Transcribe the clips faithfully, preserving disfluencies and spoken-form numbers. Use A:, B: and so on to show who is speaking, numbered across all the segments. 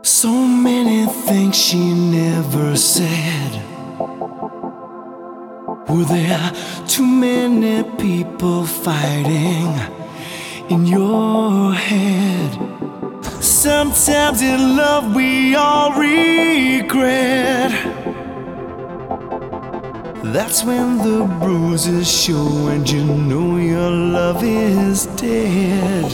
A: So many things she never said. Were there too many people fighting in your head? Sometimes in love we all regret. That's when the bruises show and you know your love is dead.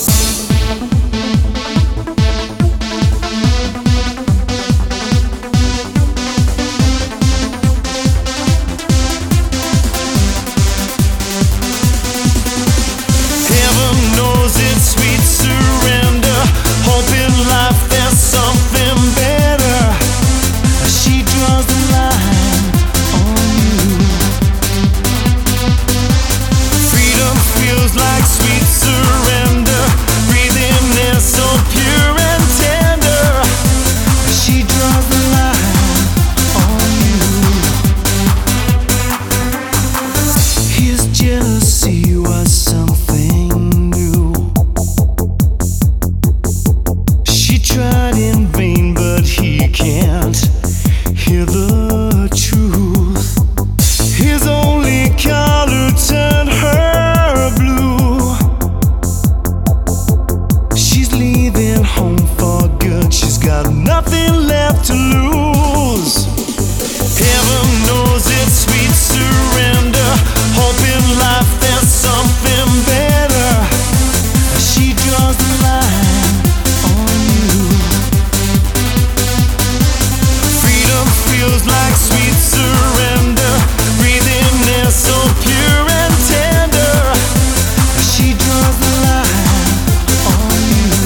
A: Nothing left to lose. Heaven knows it's sweet surrender. Hope in life there's something better. She draws the line on you. Freedom feels like sweet surrender. Breathing air so pure and tender. She draws the line on you.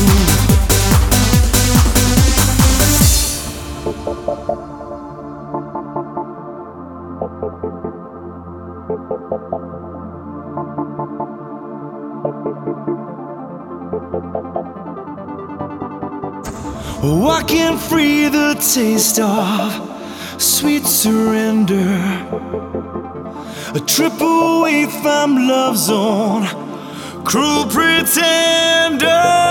A: Walking free, the taste of sweet surrender. A trip away from love zone, cruel pretender.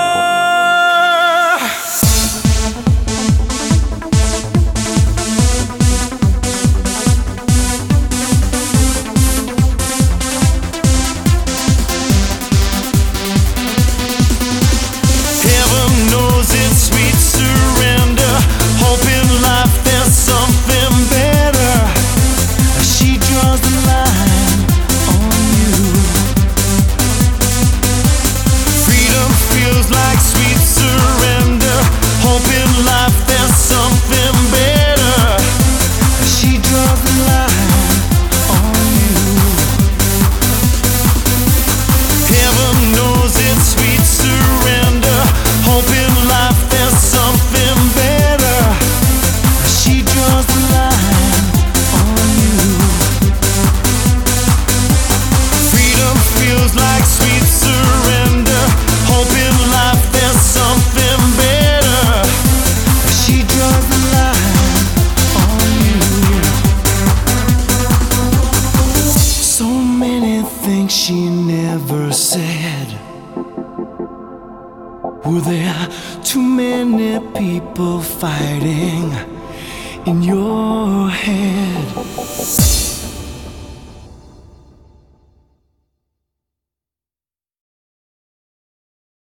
A: She never said. Were there too many people fighting in your head?